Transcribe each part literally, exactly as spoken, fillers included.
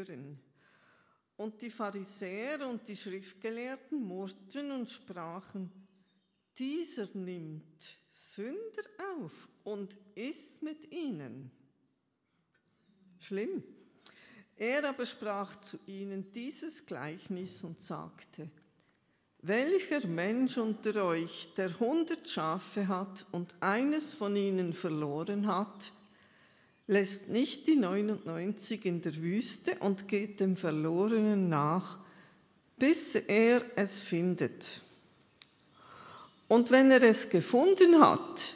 hören. Und die Pharisäer und die Schriftgelehrten murrten und sprachen: Dieser nimmt Sünder auf und isst mit ihnen. Schlimm. Er aber sprach zu ihnen dieses Gleichnis und sagte: Welcher Mensch unter euch, der hundert Schafe hat und eines von ihnen verloren hat, lässt nicht die neunundneunzig in der Wüste und geht dem Verlorenen nach, bis er es findet. Und wenn er es gefunden hat,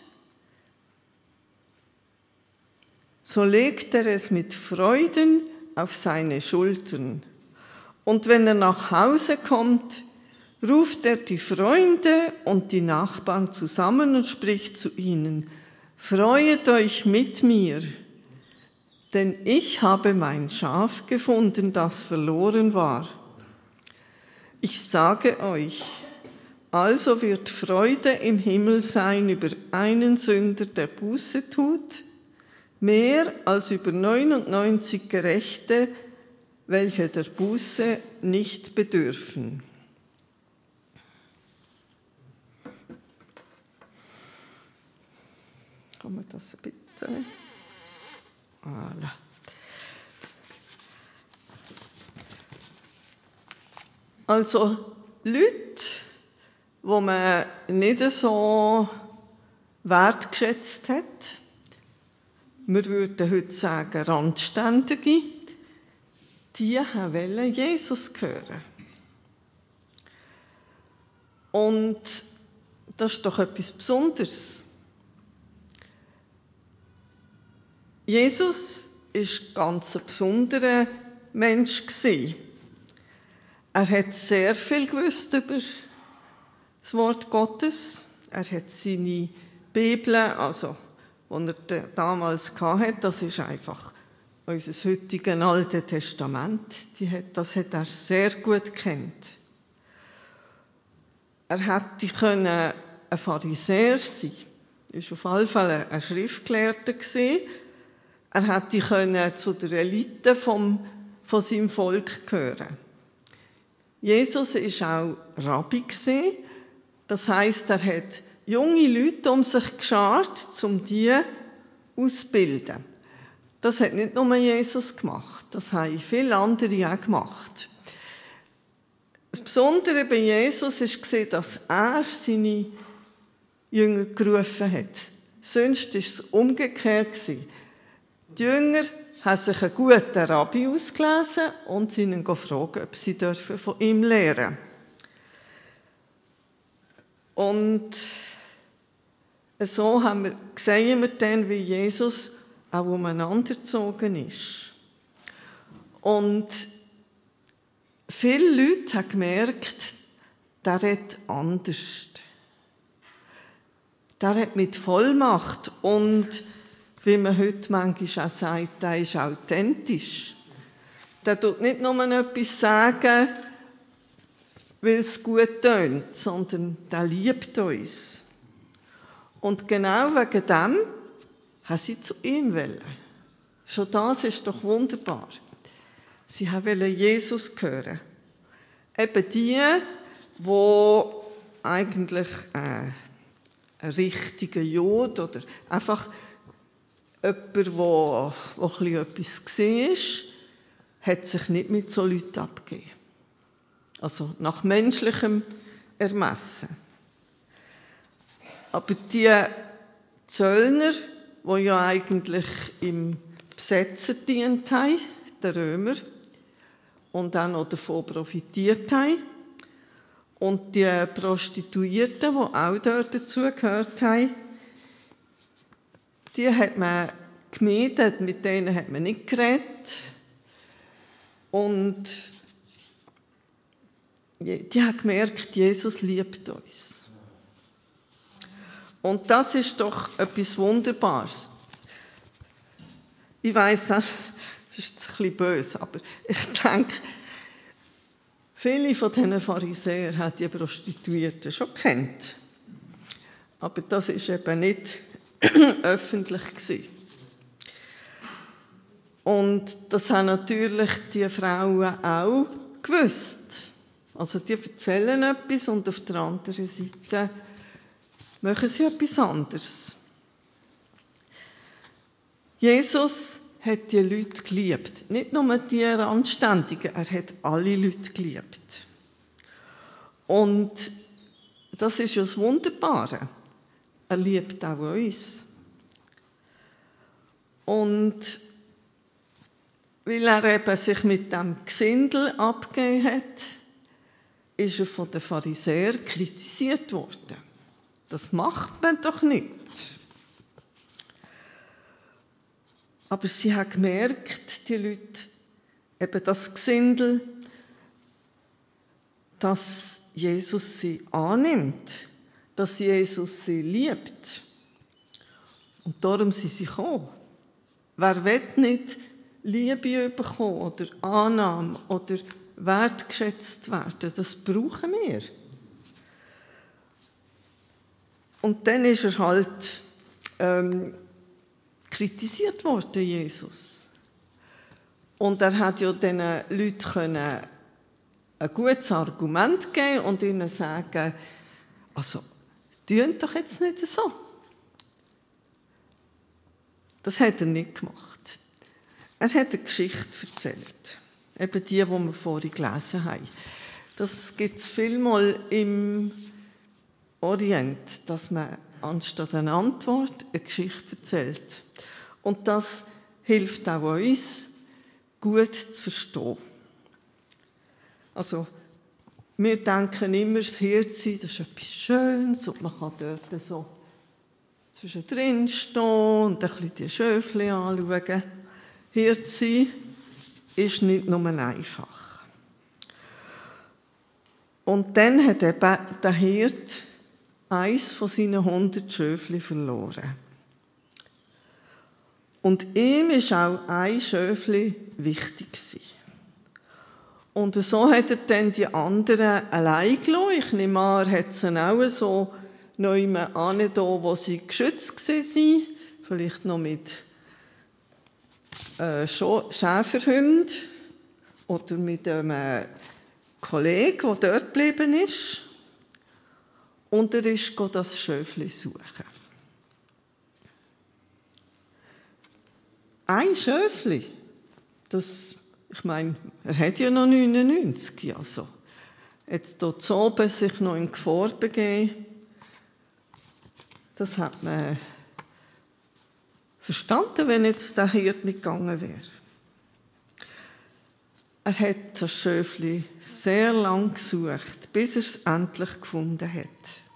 so legt er es mit Freuden auf seine Schultern. Und wenn er nach Hause kommt, ruft er die Freunde und die Nachbarn zusammen und spricht zu ihnen: Freuet euch mit mir, denn ich habe mein Schaf gefunden, das verloren war. Ich sage euch, also wird Freude im Himmel sein über einen Sünder, der Buße tut, mehr als über neunundneunzig Gerechte, welche der Buße nicht bedürfen. Kann man das ein bisschen? Voilà. Also Leute, die man nicht so wertgeschätzt hat, wir würden heute sagen Randständige, die wollen Jesus hören. Und das ist doch etwas Besonderes. Jesus war ganz ein besonderer Mensch. Er hat sehr viel gewusst über das Wort Gottes. Er hat seine Bibel, also die er damals hatte, das ist einfach unser heutiges Altes Testament. Die hat, das hat er sehr gut gekannt. Er hätte können ein Pharisäer sein. Er war auf alle Fälle ein Schriftgelehrter. Er hätte können zu der Elite vom, von seinem Volk gehören. Jesus war auch Rabbi. Das heisst, er hat junge Leute um sich geschart, um die auszubilden. Das hat nicht nur Jesus gemacht, das haben viele andere auch gemacht. Das Besondere bei Jesus war, dass er seine Jünger gerufen hat. Sonst war es umgekehrt. Die Jünger haben sich einen guten Rabbi ausgelesen und sie ihn gefragt, ob sie von ihm lernen dürfen. Und so haben wir, sehen wir dann, wie Jesus auch umeinander gezogen ist. Und viele Leute haben gemerkt, der redet anders. Der hat mit Vollmacht und wie man heute manchmal auch sagt, der ist authentisch. Der tut nicht nur etwas sagen, weil es gut tönt, sondern der liebt uns. Und genau wegen dem haben sie zu ihm wollen. Schon das ist doch wunderbar. Sie wollten Jesus hören. Eben die, die eigentlich äh, ein richtiger Jod oder einfach jemand, der, der etwas gesehen war, hat sich nicht mit so Leuten abgegeben. Also nach menschlichem Ermessen. Aber die Zöllner, die ja eigentlich im Besetzer dient haben, der Römer, und auch noch davon profitiert haben, und die Prostituierten, die auch dort dazugehört haben, die hat man gemieden, mit denen hat man nicht geredet. Und die haben gemerkt, Jesus liebt uns. Und das ist doch etwas Wunderbares. Ich weiss, das ist ein bisschen böse, aber ich denke, viele von diesen Pharisäern haben die Prostituierten schon gekannt. Aber das war eben nicht öffentlich gewesen. Und das haben natürlich die Frauen auch gewusst. Also die erzählen etwas und auf der anderen Seite machen sie etwas anderes. Jesus hat die Leute geliebt. Nicht nur die Randständigen, er hat alle Leute geliebt. Und das ist ja das Wunderbare. Er liebt auch uns. Und weil er eben sich mit dem Gesindel abgegeben hat, ist er von den Pharisäern kritisiert worden. Das macht man doch nicht. Aber sie haben gemerkt, die Leute, eben das Gesindel, dass Jesus sie annimmt, dass Jesus sie liebt. Und darum sind sie gekommen. Wer will nicht Liebe bekommen oder Annahme oder wertgeschätzt werden? Das brauchen wir. Und dann ist er halt ähm, kritisiert worden, Jesus. Und er hat ja diesen Leuten können ein gutes Argument geben und ihnen sagen, also, tun doch jetzt nicht so. Das hat er nicht gemacht. Er hat eine Geschichte erzählt. Eben die, die wir vorhin gelesen haben. Das gibt es vielmal im Orient, dass man anstatt einer Antwort eine Geschichte erzählt. Und das hilft auch uns, gut zu verstehen. Also, wir denken immer, das Hirtsein, das ist etwas Schönes und man kann dort so zwischendrin stehen und ein bisschen die Schöfchen anschauen. Hirtsein ist nicht nur einfach. Und dann hat eben der Hirt eins von seinen hundert Schöfchen verloren. Und ihm war auch ein Schöfchen wichtig. Und so hat er dann die anderen allein gelassen. Ich nehme an, er hat sie auch so neu hin, wo sie geschützt waren. Vielleicht noch mit äh, Schäferhunden oder mit einem Kollegen, der dort geblieben ist. Und er ist das Schöfchen suchen. Ein Schöfchen, das, ich meine, er hat ja noch neunundneunzig, also. Jetzt dort zu oben sich noch in Gefahr begeben, das hat man verstanden, wenn jetzt der Hirt nicht gegangen wäre. Er hat das Schöfchen sehr lang gesucht, bis er es endlich gefunden hat.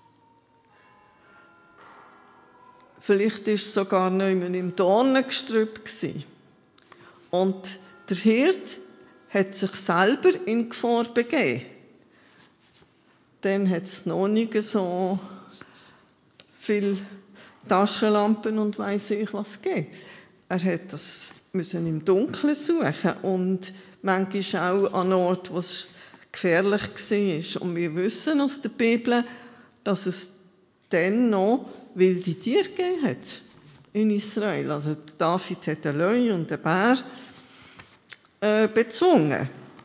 Vielleicht war es sogar nicht mehr im Dornengestrüpp. Und der Hirt hat sich selber in Gefahr begeben. Dann hat es noch nicht so viele Taschenlampen und weiss ich was gegeben. Er hat das müssen im Dunkeln suchen und manchmal auch an Orten, wo es gefährlich war. Und wir wissen aus der Bibel, dass es dann noch wilde Tiere gegeben hat in Israel. Also David hat einen Löwe und einen Bär äh, bezwungen.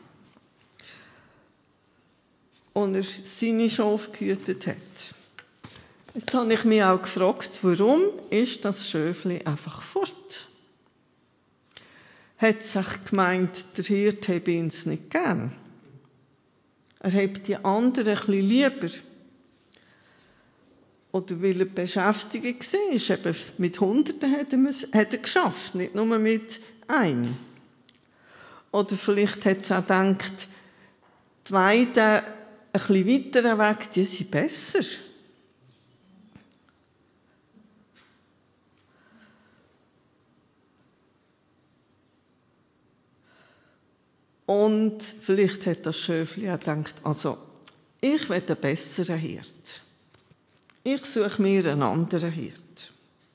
Und er seine Schafe gehütet hat. Jetzt habe ich mich auch gefragt, warum ist das Schöfli einfach fort? Hat sich gemeint, der Hirt habe ihn nicht gern. Er hat die anderen ein bisschen lieber. Oder weil er beschäftigt war. Eben mit Hunderten hat er, hat er geschafft, nicht nur mit einem. Oder vielleicht hat er auch gedacht, die Weiden ein bisschen weiter weg, die sind besser. Und vielleicht hat das Schöfli auch gedacht, also, ich will einen besseren Hirt. Ich suche mir einen anderen Hirt.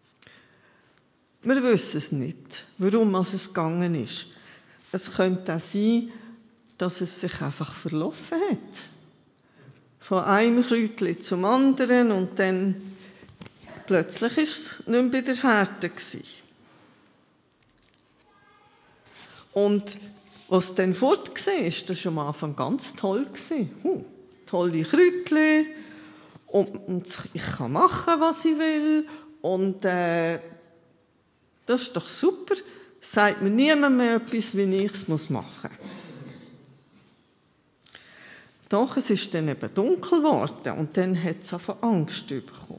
Wir wissen es nicht, warum es gegangen ist. Es könnte auch sein, dass es sich einfach verlaufen hat. Von einem Kräutchen zum anderen und dann plötzlich war es nicht mehr bei der Härte. Und was dann fort war, das war am Anfang ganz toll. Huh, tolle Kräutchen und, und ich kann machen, was ich will. Und äh, das ist doch super. Sagt mir niemand mehr etwas, wie ich es machen muss. Doch, es ist dann eben dunkel geworden und dann hat es einfach Angst bekommen.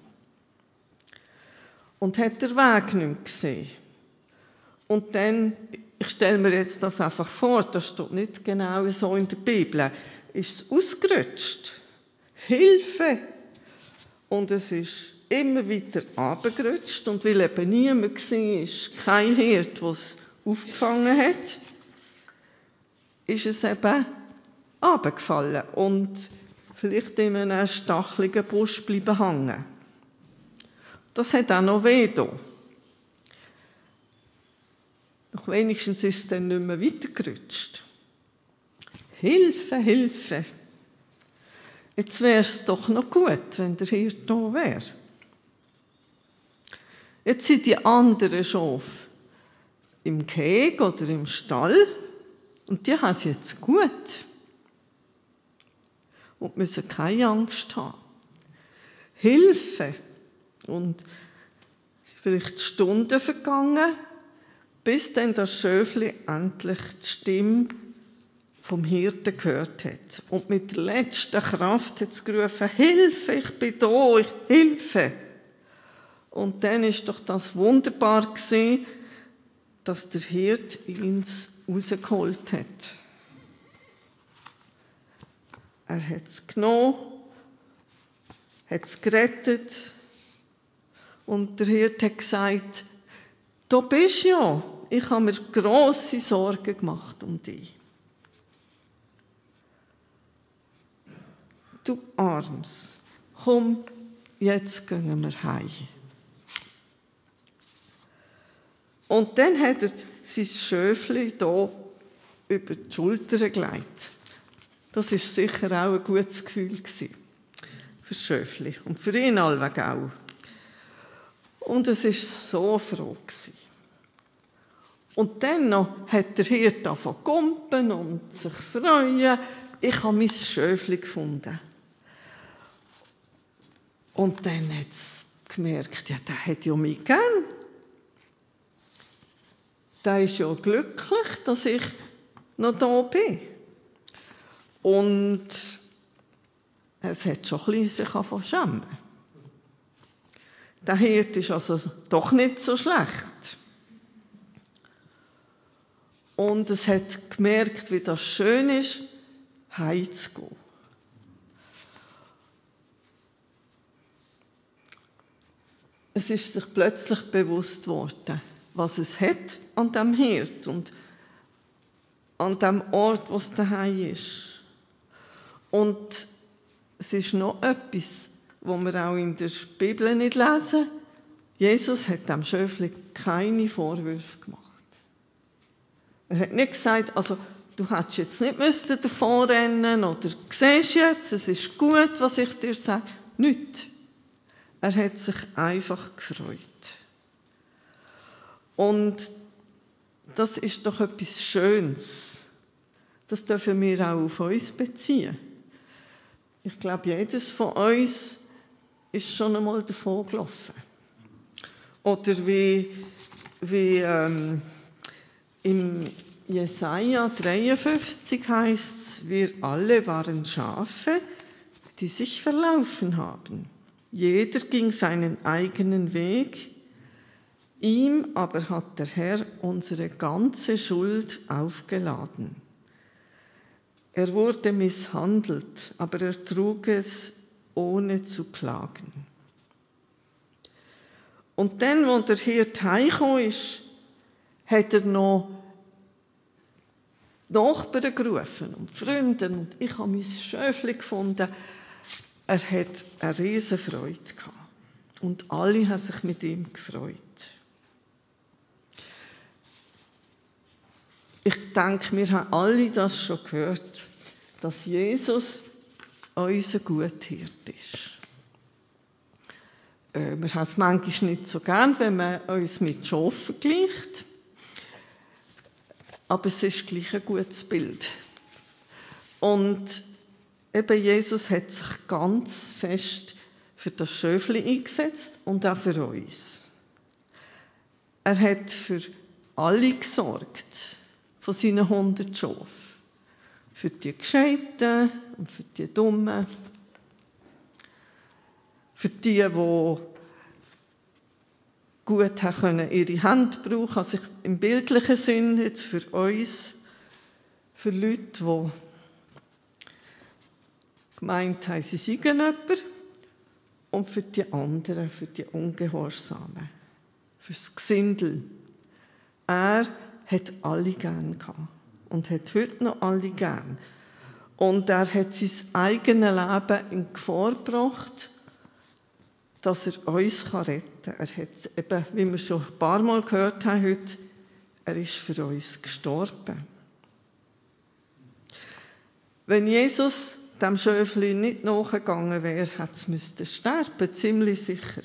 Und hat den Weg nicht mehr gesehen. Und dann, ich stelle mir jetzt das einfach vor, das steht nicht genau so in der Bibel, ist es ausgerutscht. Hilfe! Und es ist immer wieder runtergerutscht und weil eben niemand war, kein Hirt, der es aufgefangen hat, ist es eben runtergefallen und vielleicht in einem stacheligen Busch bleiben hängen. Das hat auch noch weh da. Doch wenigstens ist es dann nicht mehr weitergerutscht. Hilfe, Hilfe! Jetzt wäre es doch noch gut, wenn der Hirt da wäre. Jetzt sind die anderen Schafe im Gehege oder im Stall und die haben es jetzt gut und müssen keine Angst haben. Hilfe! Und es sind vielleicht Stunden vergangen, bis dann das Schöfli endlich die Stimme vom Hirten gehört hat. Und mit der letzten Kraft hat es gerufen, Hilfe, ich bin da, ich Hilfe. Und dann ist doch das wunderbar gewesen, dass der Hirt ihn rausgeholt hat. Er hat es genommen, hat es gerettet und der Hirt hat gesagt, du bist ja, ich habe mir grosse Sorgen gemacht um dich. Du Armes, komm, jetzt gehen wir heim. Und dann hat er sein Schöfli hier über die Schulter gelegt. Das war sicher auch ein gutes Gefühl für das Schöfli und für ihn allweg auch. Und es war so froh. Und dann noch hat der Hirt angefangen zu gumpen und sich freuen. Ich habe mein Schöfli gefunden. Und dann hat es gemerkt, ja, der hat ja mich gern. Der ist ja glücklich, dass ich noch da bin. Und es hat schon ein bisschen sich angefangen zu schämen. Der Hirt ist also doch nicht so schlecht. Und es hat gemerkt, wie das schön ist, heimzugehen. Es ist sich plötzlich bewusst worden, was es hat an dem Hirt und an dem Ort, wo es daheim ist. Und es ist noch etwas, was wir auch in der Bibel nicht lesen. Jesus hat dem Schöfli keine Vorwürfe gemacht. Er hat nicht gesagt, also du hättest jetzt nicht müssen davon rennen oder siehst jetzt, es ist gut, was ich dir sage. Nicht. Er hat sich einfach gefreut. Und das ist doch etwas Schönes. Das dürfen wir auch auf uns beziehen. Ich glaube, jedes von uns ist schon einmal davon gelaufen. Oder wie, wie ähm, im Jesaja dreiundfünfzig heißt es, wir alle waren Schafe, die sich verlaufen haben. Jeder ging seinen eigenen Weg, ihm aber hat der Herr unsere ganze Schuld aufgeladen. Er wurde misshandelt, aber er trug es, ohne zu klagen. Und dann, als der Hirt heimgekommen ist, hat er noch Nachbarn gerufen und Freunde. Und ich habe mein Schöfli gefunden. Er hat eine riesige Freude gehabt. Und alle haben sich mit ihm gefreut. Ich denke, wir haben alle das schon gehört, dass Jesus unser Guthirt ist. Äh, wir haben es manchmal nicht so gern, wenn man uns mit Schafen vergleicht. aber es ist gleich ein gutes Bild. Und eben Jesus hat sich ganz fest für das Schöfli eingesetzt und auch für uns. Er hat für alle gesorgt, von seinen hundert Schafen. Für die Gescheiten und für die Dummen. Für die, die gut haben können, ihre Hände brauchen, also im bildlichen Sinn, jetzt für uns, für Leute, die gemeint haben, sie seien jemand, und für die anderen, für die Ungehorsamen, für das Gesindel. Er hat alle gern gehabt und hat heute noch alle gern. Und er hat sein eigenes Leben in Gefahr gebracht, dass er uns retten kann. Er hat eben, wie wir schon ein paar Mal gehört haben heute, er ist für uns gestorben. Wenn Jesus dem Schöfli nicht nachgegangen wäre, hätte es müsste sterben, ziemlich sicher.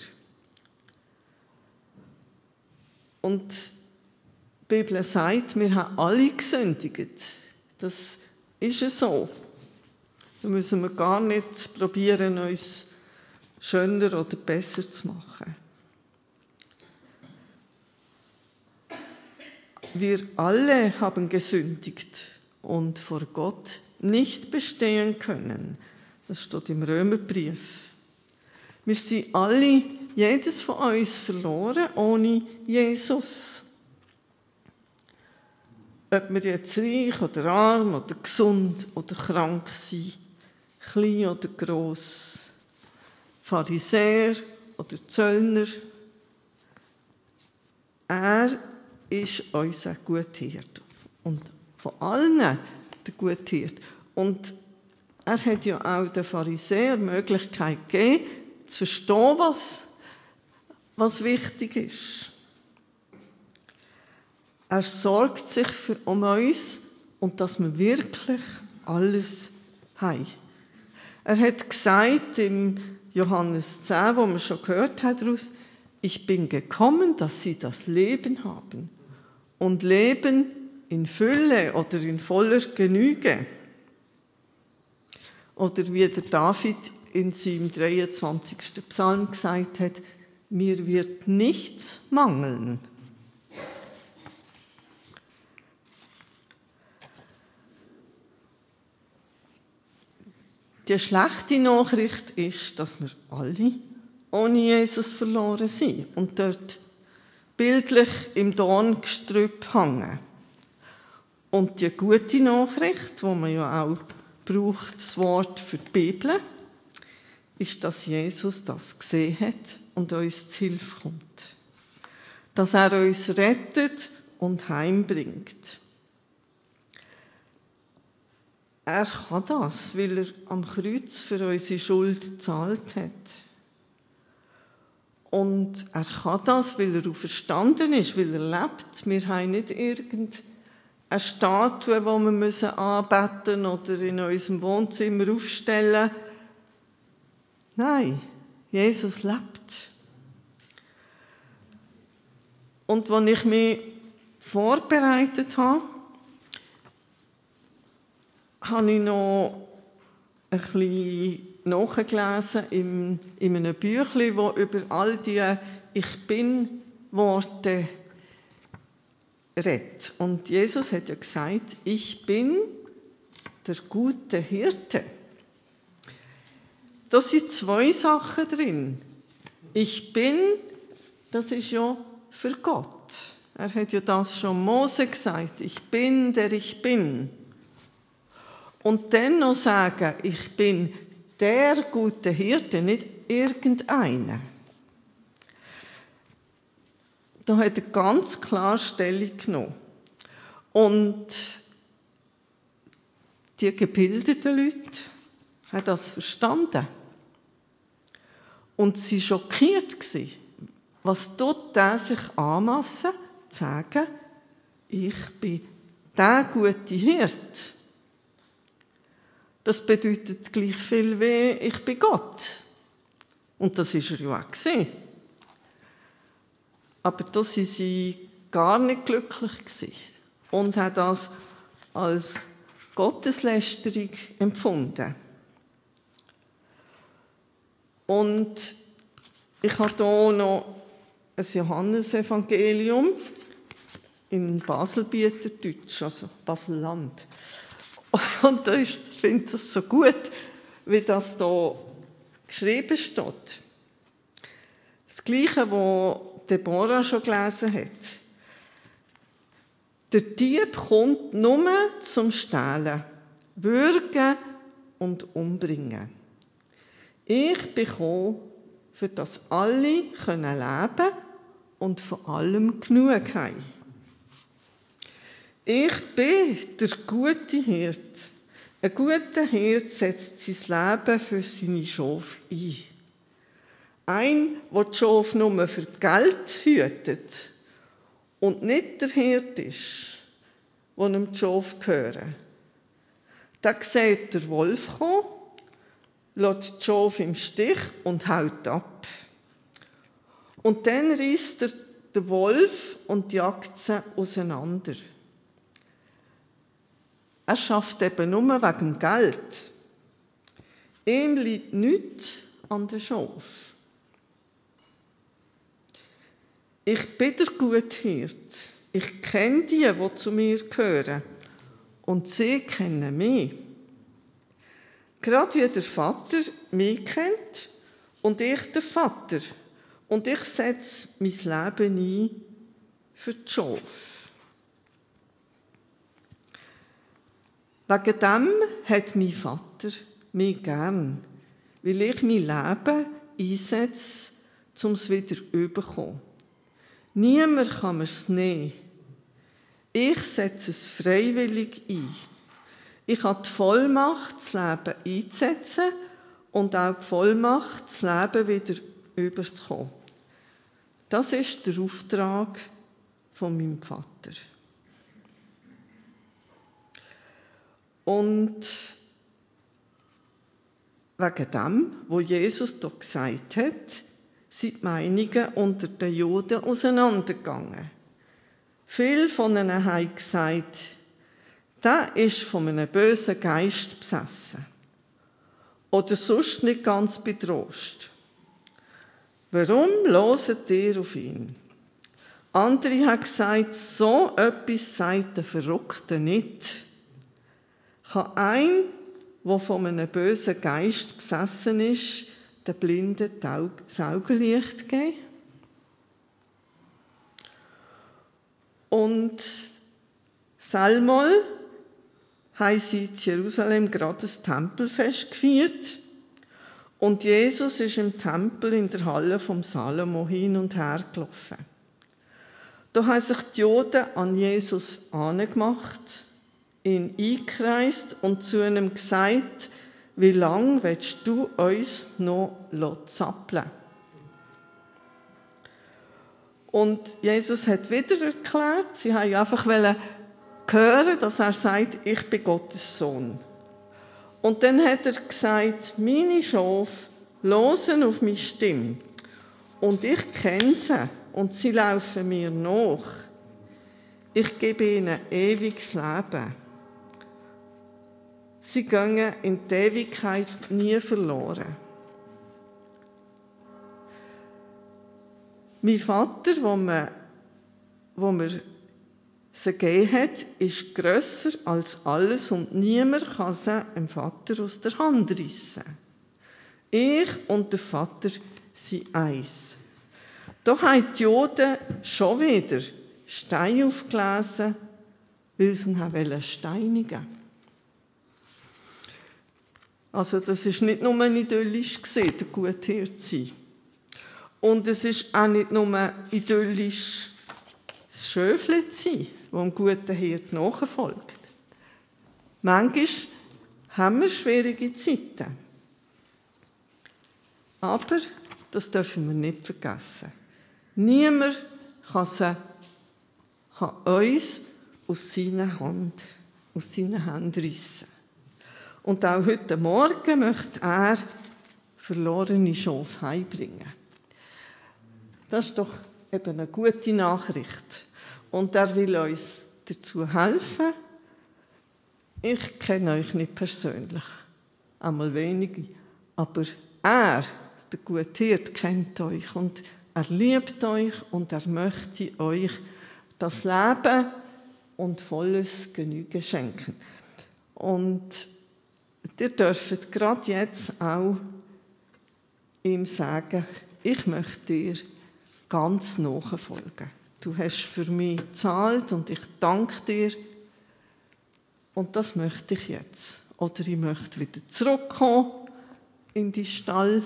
Und die Bibel sagt, wir haben alle gesündigt. Das ist ja so. Da müssen wir gar nicht probieren, uns schöner oder besser zu machen. Wir alle haben gesündigt und vor Gott nicht bestehen können. Das steht im Römerbrief. Wir sind alle, jedes von uns, verloren ohne Jesus. Ob wir jetzt reich oder arm oder gesund oder krank sind, klein oder gross, Pharisäer oder Zöllner, er ist unser Guthirte. Und von allen der Guthirte. Und er hat ja auch den Pharisäern die Möglichkeit gegeben, zu verstehen, was, was wichtig ist. Er sorgt sich für, um uns und dass wir wirklich alles haben. Er hat gesagt im Johannes zehn, wo wir schon gehört haben daraus, ich bin gekommen, dass sie das Leben haben. Und Leben in Fülle oder in voller Genüge. Oder wie der David in seinem dreiundzwanzigsten Psalm gesagt hat, mir wird nichts mangeln. Die schlechte Nachricht ist, dass wir alle ohne Jesus verloren sind und dort bildlich im Dorngestrüpp hängen. Und die gute Nachricht, die man ja auch braucht, das Wort für die Bibel, ist, dass Jesus das gesehen hat und uns zu Hilfe kommt. Dass er uns rettet und heimbringt. Er kann das, weil er am Kreuz für unsere Schuld gezahlt hat. Und er kann das, weil er auferstanden ist, weil er lebt. Wir haben nicht irgendeine Statue, die wir anbeten oder in unserem Wohnzimmer aufstellen. Nein, Jesus lebt. Und als ich mich vorbereitet habe, habe ich noch ein bisschen nachgelesen in, in einem Büchlein, das über all die «Ich bin»-Worte redet. Und Jesus hat ja gesagt, ich bin der gute Hirte. Da sind zwei Sachen drin. Ich bin, das ist ja für Gott. Er hat ja das schon Mose gesagt, ich bin, der ich bin. Und dann noch sagen, ich bin der gute Hirte, nicht irgendeiner. Da hat er ganz klar Stellung genommen. Und die gebildeten Leute haben das verstanden. Und sie waren schockiert, was tut der sich anmassen, zu sagen, ich bin der gute Hirte. Das bedeutet gleich viel wie ich bin Gott. Und das ist er ja auch gewesen. Aber da waren sie gar nicht glücklich gewesen. und hat das als Gotteslästerung empfunden. Und ich habe hier noch ein Johannesevangelium in Baselbieterdeutsch, also Baselland. Und ich finde das so gut, wie das hier geschrieben steht. Das Gleiche, was Deborah schon gelesen hat. Der Dieb kommt nur zum Stehlen, würgen und umbringen. Ich bin gekommen, für das alle leben können und von allem genug haben. Ich bin der gute Hirt. Ein guter Hirt setzt sein Leben für seine Schafe ein. Ein, der die Schafe nur für Geld hütet und nicht der Hirt ist, der ihm die Schafe gehören. Da sieht der Wolf kommen, lässt die Schafe im Stich und haut ab. Und dann reißt er den Wolf und jagt sie auseinander. Er schafft eben nur wegen dem Geld. Ihm liegt nichts an den Schafen. Ich bin der gute Hirt. Ich kenne die, die zu mir gehören. Und sie kennen mich. Gerade wie der Vater mich kennt und ich den Vater. Und ich setze mein Leben ein für die Schafe. Wegen dem hat mein Vater mich gern, weil ich mein Leben einsetze, um es wieder zu bekommen. Niemand kann mir es nehmen. Ich setze es freiwillig ein. Ich habe die Vollmacht, das Leben einzusetzen und auch die Vollmacht, das Leben wieder überzukommen. Das ist der Auftrag von meinem Vater. Und wegen dem, was Jesus hier gesagt hat, sind die Meinungen unter den Juden auseinandergegangen. Viele von ihnen haben gesagt, der ist von einem bösen Geist besessen oder sonst nicht ganz bedroht. Warum hört ihr auf ihn? Andere haben gesagt, so etwas sagt der Verrückte nicht. Kann ein, der von einem bösen Geist besessen ist, den Blinden das Augenlicht geben? Und selmal haben sie in Jerusalem gerade das Tempelfest gefeiert. Und Jesus ist im Tempel in der Halle vom Salomo hin und her gelaufen. Da haben sich die Juden an Jesus angemacht, ihn eingekreist und zu ihm gesagt, wie lange willst du uns noch zappeln? Und Jesus hat wieder erklärt, sie haben einfach hören, dass er sagt, ich bin Gottes Sohn. Und dann hat er gesagt, meine Schafe hören auf meine Stimme. Und ich kenne sie und sie laufen mir nach. Ich gebe ihnen ewiges Leben. Sie gehen in die Ewigkeit nie verloren. Mein Vater, wo man, wo mir sie gegeben hat, ist grösser als alles und niemand kann sie dem Vater aus der Hand reissen. Ich und der Vater sind eins. Da haben die Juden schon wieder Steine aufgelesen, weil sie ihn steinigen wollten. Also das war nicht nur idyllisch, der gute Hirte zu sein. Und es ist auch nicht nur idyllisch, das Schöfli zu sein, das dem guten Hirte nachfolgt. Manchmal haben wir schwierige Zeiten. Aber das dürfen wir nicht vergessen. Niemand kann, sie, kann uns aus seiner Hand, aus seinen Händen reissen. Und auch heute Morgen möchte er verlorene Schafe heimbringen. Das ist doch eben eine gute Nachricht. Und er will uns dazu helfen. Ich kenne euch nicht persönlich, einmal wenige, aber er, der gute Hirt, kennt euch und er liebt euch und er möchte euch das Leben und volles Genügen schenken. Und ihr dürft gerade jetzt auch ihm sagen, ich möchte dir ganz nachfolgen. Du hast für mich gezahlt und ich danke dir. Und das möchte ich jetzt. Oder ich möchte wieder zurückkommen in die Stall.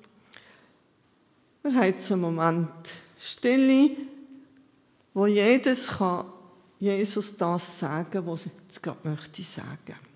Wir haben jetzt einen Moment Stille, wo jedes kann Jesus das sagen, was er jetzt gerade möchte sagen.